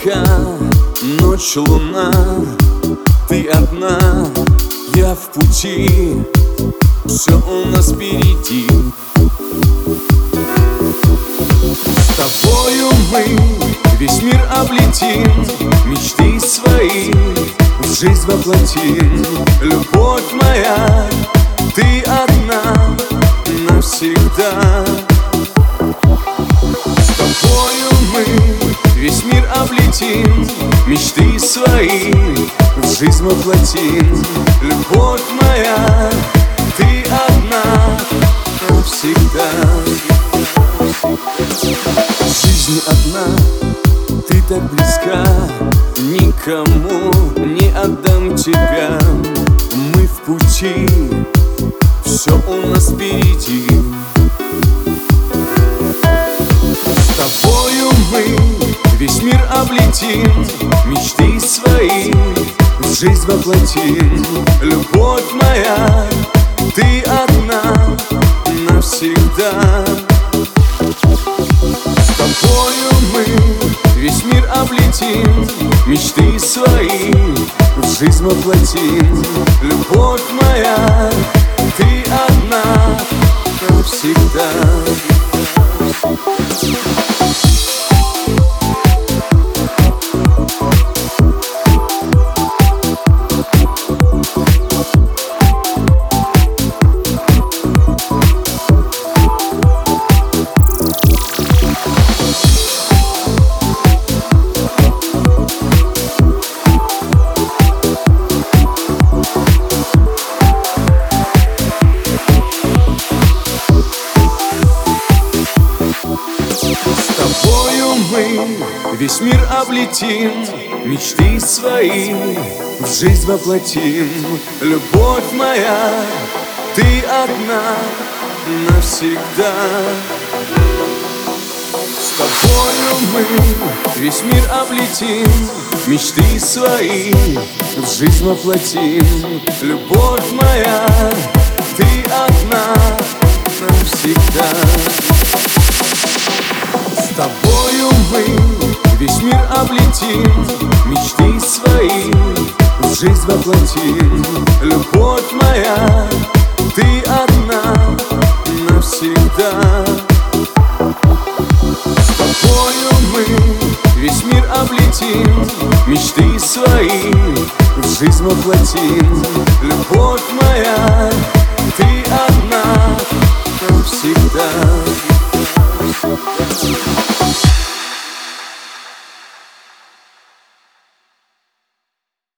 река, ночь, луна, ты одна, я в пути, все у нас впереди. С тобою мы весь мир облетим, мечты свои в жизнь воплотим. Любовь моя, ты одна навсегда. С тобою мы весь мир облетим, мечты свои в жизнь воплотим. Любовь моя, ты одна навсегда. Жизнь одна, ты так близка, никому не отдам тебя. Мы в пути, все у нас впереди. С тобою мы весь мир облетим, мечты свои в жизнь воплотим. Любовь моя, ты одна навсегда. С тобою мы весь мир облетим, мечты свои в жизнь воплотим. Любовь моя, ты одна навсегда. Мы весь мир облетим, мечты свои в жизнь воплотим. Любовь моя, ты одна навсегда. С тобою мы весь мир облетим, мечты свои в жизнь воплотим. Любовь моя, ты одна навсегда. С тобою мы весь мир облетим, мечты свои в жизнь воплотим. Любовь моя, ты одна навсегда. С тобою мы весь мир облетим, мечты свои в жизнь воплотим. Любовь